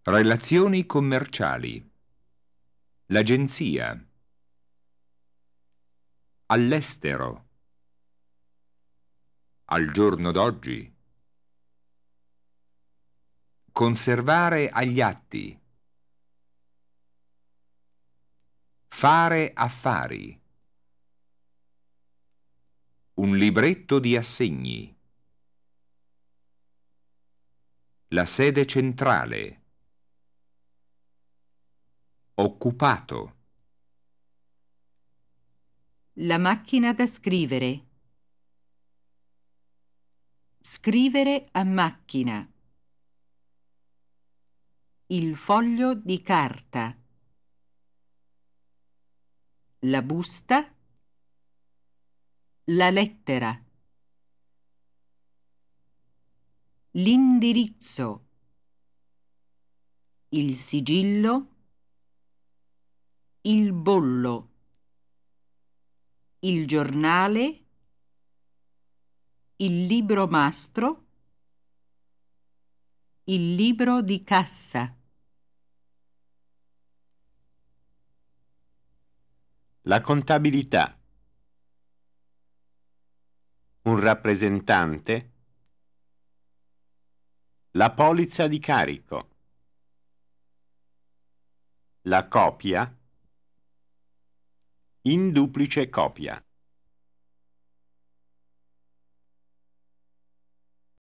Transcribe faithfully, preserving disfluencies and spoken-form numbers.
Relazioni commerciali. L'agenzia. All'estero. Al giorno d'oggi. Conservare agli atti. Fare affari. Un libretto di assegni. La sede centrale. Occupato. La macchina da scrivere. Scrivere a macchina. Il foglio di carta. La busta. La lettera. L'indirizzo. Il sigillo. Il bollo. Il giornale. Il libro mastro. Il libro di cassa. La contabilità. Un rappresentante. La polizza di carico. La copia. In duplice copia.